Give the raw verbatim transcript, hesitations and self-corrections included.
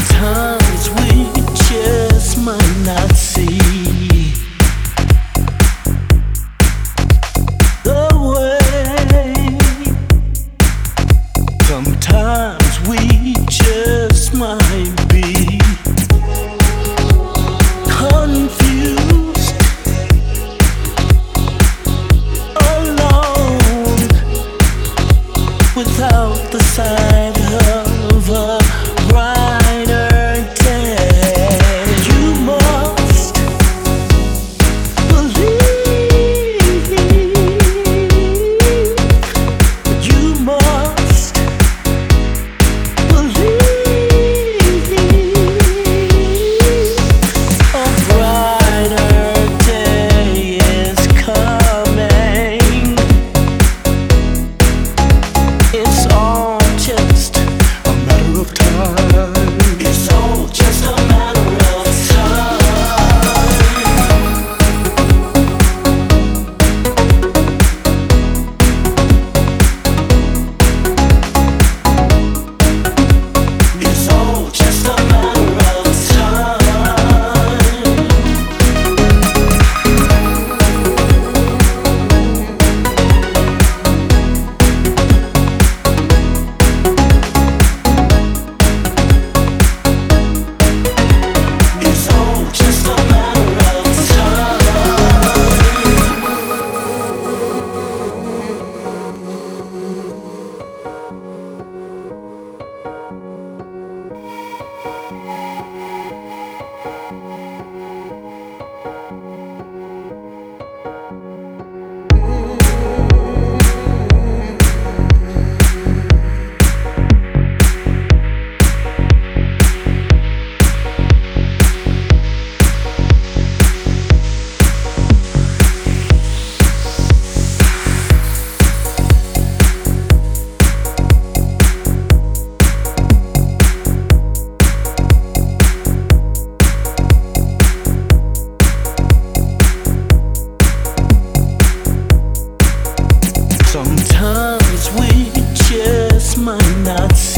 Sometimes we just might not see the way. Sometimes we just might be confused, alone, without the sight of a brighter day. You must believe, you must believe a brighter day is coming. It's all just a matter of time. It's all just a matter of time. It's all just a matter of time. It's all just a matter of Sometimes we just might not see